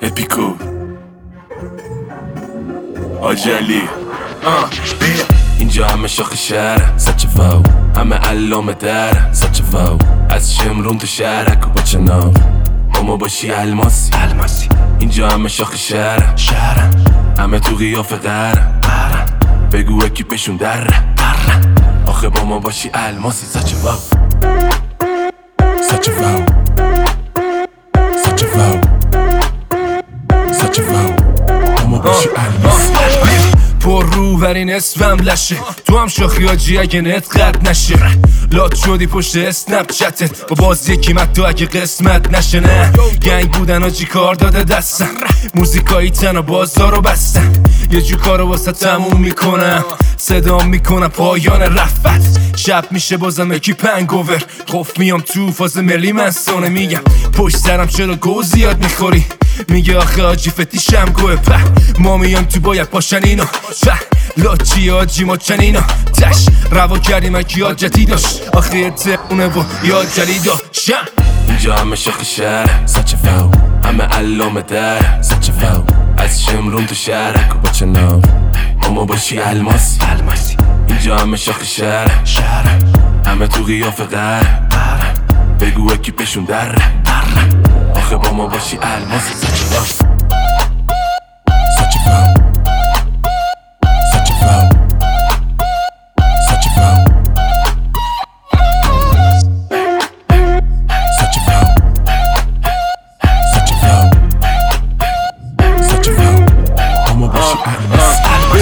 اپیکو آجلی اینجا همه شاخ شهر سچه فاو، همه علامه در سچه فاو، از شمرون تو شهرک و با چناو اما باشی الماسی اینجا همه شاخ شهر همه تو قیافه قهر بگو اکیپشون در آخه با ما باشی الماسی سچه فاو سچه فاو سچه فاو سچه فاو اما باشی الماسی پر رو بر این اسمم لشه تو هم شاخی آجی اگه نت قد نشه لات شدی پشت اسنپ چتت با باز یکی متو اگه قسمت نشه نه گنگ بودن آجی کار داده دستم موزیکایی تن و بازارو بستن یه جو کارو واسه تموم میکنم صدام میکنم پایان رفت شب میشه بازم اکی پنگوور قف میام تو فاز ملی منسانه میگم پشت سرم چرا گو زیاد میخوری میگه آخه آجی فتیشم گوه په ما میام تو باید پاشن اینا په لاچی آجی ما چنینا تش روا کردیم اکی آجتی داشت آخه تقونه و یاد جلی داشتم اینجا همه شاخ شهر سچه فاو، همه علامه در سچه فاو، از شمرون تو شهرک و با چناو اما باشی الماسی اینجا همه شاخ شهر همه تو قیافه قهر بگو اکیپشون در آخه با ما باشی الماسی سچه فاو سچه فاو سچه فاو سچه فاو سچه فاو سچه فاو سچه فاو اما باشی الماسی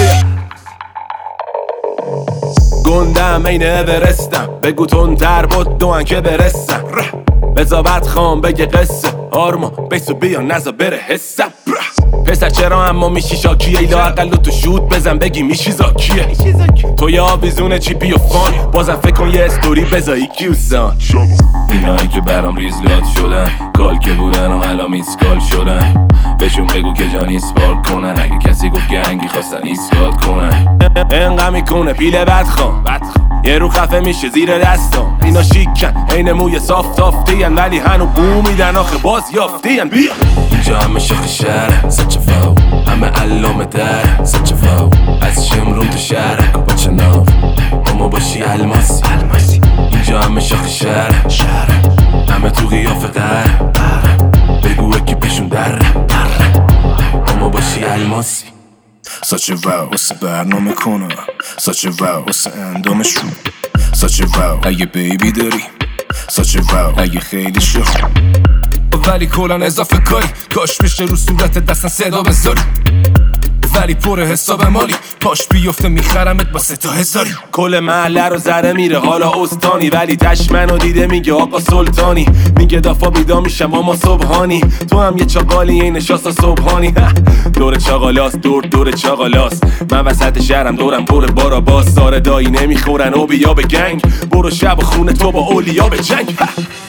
گندم این اورستم بگو تندتر بود دوان که برسم بزابت خام بگه قصه آرما بیسو بیا نزا بره حسم پسر چرا اما میشی شاکیه ایلا اقل تو شود بزن بگی میشی زاکیه تو یه آویزون چیپی و فان بازم فکر کن یه استوری بزایی کیوسان اینایی که برام ریزلات شدن کال که بودن و حالا میسکال شدن بهشون بگو که جان ایسپار کنن اگه کسی گفت گنگی خواستن ایسکال کنن انقا میکنه پیله بدخوام یه رو خفه میشه زیر دستم اینا شیکن این موی صاف تافتین ولی هنو بو میدن آخه باز یافتین بیا اینجا همه شاخ شهر سچه فاو، همه علامه در سچه فاو، از شمرون تو شهرک و با چناو اما باشی الماسی اینجا همه شاخ شهر همه تو قیافه قهر بگو اکیپشون در اما باشی الماسی سچه واو واسه برنامه کنم سچه واو واسه اندامش رو سچه واو اگه بیبی داری سچه واو اگه خیلی شخ ولی کلان اضافه کاری کاش میشه رو صورت دستن صدا بذاری ولی پر حساب مالی پاش بیفته میخرمت با 3000 کل محله رو زره میره حالا استانی ولی تشمنو دیده میگه آقا سلطانی میگه دافا بیدا میشم اما صبحانی تو هم یه چاقالی این نشاستا صبحانی دور چاقالاست دور چاقالاست من وسط شهرم دورم پر بارا باز ساره دایی نمیخورن او بیا به گنگ برو شب و خونه تو با اولیا به جنگ